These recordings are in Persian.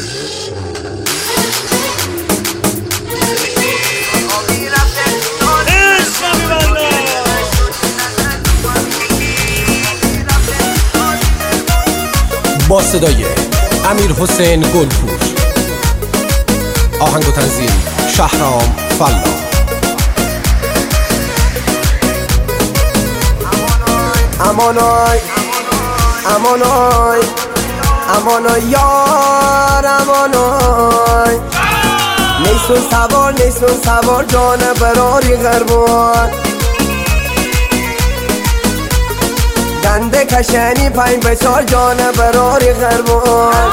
با صدای امیرحسین گلپور، آهنگ و تنظیم شهرام فلا. امانای امانای امانای یار امانای، نیسون سوار جان براری غربان، گنده کشنی پنج بچار جان براری غربان،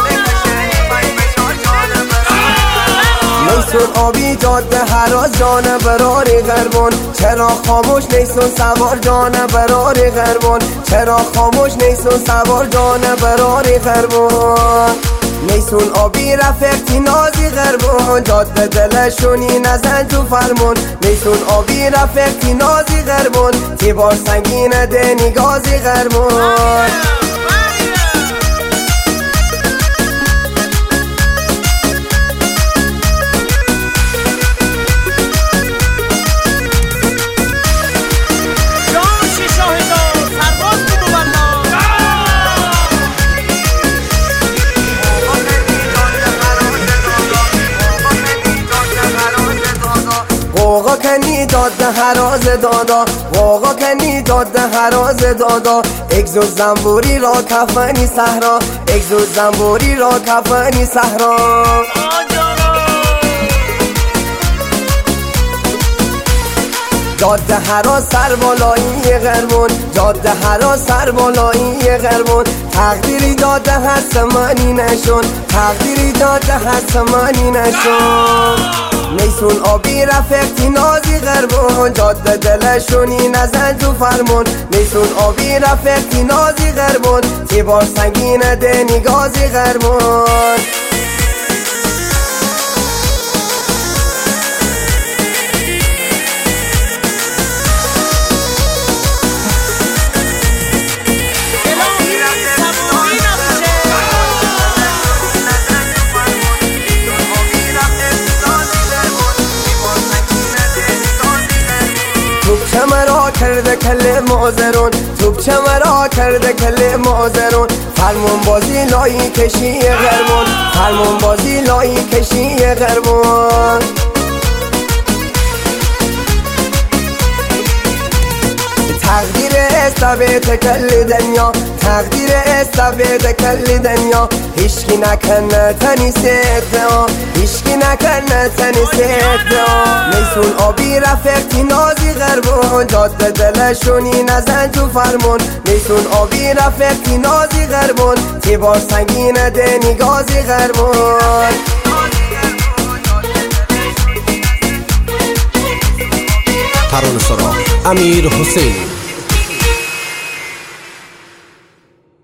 نیسون آبی جاده هراز جان براری غربان، چرا خاموش نیسون سوار جان براری غربان، چرا خاموش نیسون سوار جان براری غربان، نیسون آبی رفیقی نازی غربان، جاده دلشونی نزن تو فرمون، نیسون آبی رفیقی نازی غربان، تیبار سنگین دنی گازی غربان. غوغا کنی داده هراز دادا، غوغا کنی داده هراز دادا، اگزو زنبوری را کفنی صحرا، اگزو زنبوری را کفنی صحرا، جاده هراز سر بالایی غربون، جاده هراز سر بالایی غربون، تقدیری داده هست منی نشون، تقدیری داده هست منی نشون، نیسون آبی رفیقی نازی غربون، جاده دلشونی نزن تو فرمون، نیسون آبی رفیقی نازی غربون، تیبار سنگین دنی گازی غربون. توپ مرا کرده کل معذرون، توپ مرا کرده کل معذرون، فرمون بازی لایی کشی غربون، فرمون بازی لایی کشی غربون، تقدیر استبیت کل دنیا، تقدیر استبیت کل دنیا، هیچکی نکنه تنی سیده، هیچکی نکنه تنی سیده، نیسون آبی رفیقی نازی غربون، جاده دلشونی نزن تو فرمون، نیسون آبی رفیقی نازی غربون، تیبار سنگین دنی گازی غربون. ترانه سرا امیرحسین